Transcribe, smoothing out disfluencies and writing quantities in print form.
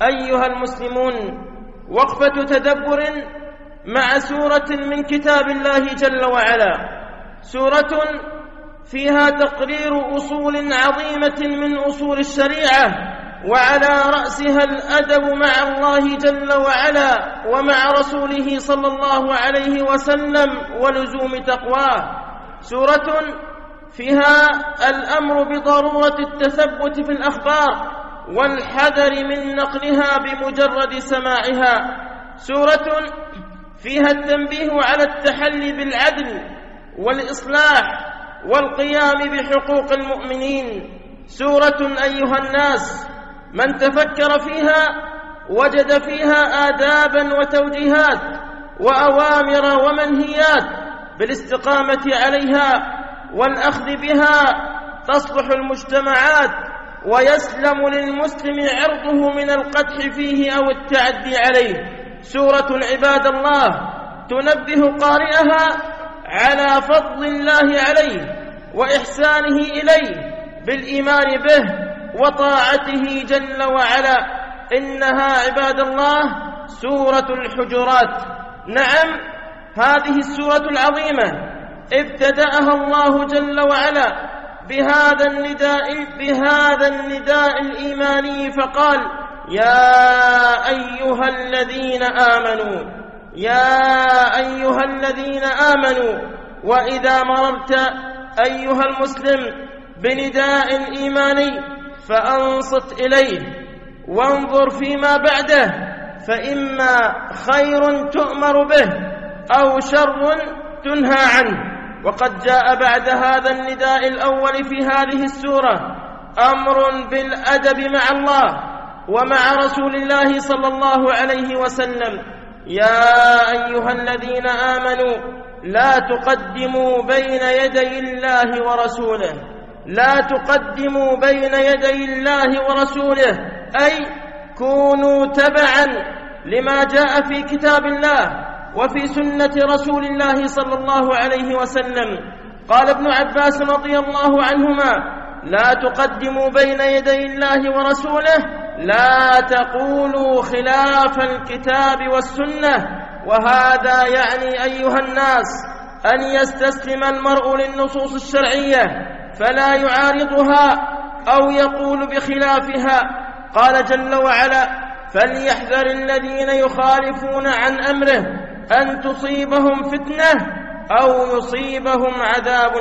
أيها المسلمون، وقفة تدبر مع سورة من كتاب الله جل وعلا، سورة فيها تقرير أصول عظيمة من أصول الشريعة، وعلى رأسها الأدب مع الله جل وعلا ومع رسوله صلى الله عليه وسلم ولزوم تقواه، سورة فيها الأمر بضرورة التثبت في الأخبار والحذر من نقلها بمجرد سماعها، سورة فيها التنبيه على التحلي بالعدل والإصلاح والقيام بحقوق المؤمنين، سورة أيها الناس من تفكر فيها وجد فيها آدابا وتوجيهات وأوامر ومنهيات بالاستقامة عليها والأخذ بها تصلح المجتمعات ويسلم للمسلم عرضه من القدح فيه أو التعدي عليه، سورة عباد الله تنبه قارئها على فضل الله عليه وإحسانه إليه بالإيمان به وطاعته جل وعلا. إنها عباد الله سورة الحجرات. نعم، هذه السورة العظيمة ابتدأها الله جل وعلا بهذا النداء الإيماني فقال: يا أيها الذين آمنوا. وإذا مررت أيها المسلم بنداء إيماني فأنصت إليه وانظر فيما بعده، فإما خير تؤمر به أو شر تنهى عنه. وقد جاء بعد هذا النداء الأول في هذه السورة أمر بالأدب مع الله ومع رسول الله صلى الله عليه وسلم: يا أيها الذين آمنوا لا تقدموا بين يدي الله ورسوله، لا تقدموا بين يدي الله ورسوله، أي كونوا تبعا لما جاء في كتاب الله وفي سنة رسول الله صلى الله عليه وسلم. قال ابن عباس رضي الله عنهما: لا تقدموا بين يدي الله ورسوله، لا تقولوا خلاف الكتاب والسنة. وهذا يعني أيها الناس أن يستسلم المرء للنصوص الشرعية فلا يعارضها أو يقول بخلافها. قال جل وعلا: فليحذر الذين يخالفون عن أمره أن تصيبهم فتنة أو يصيبهم عذاب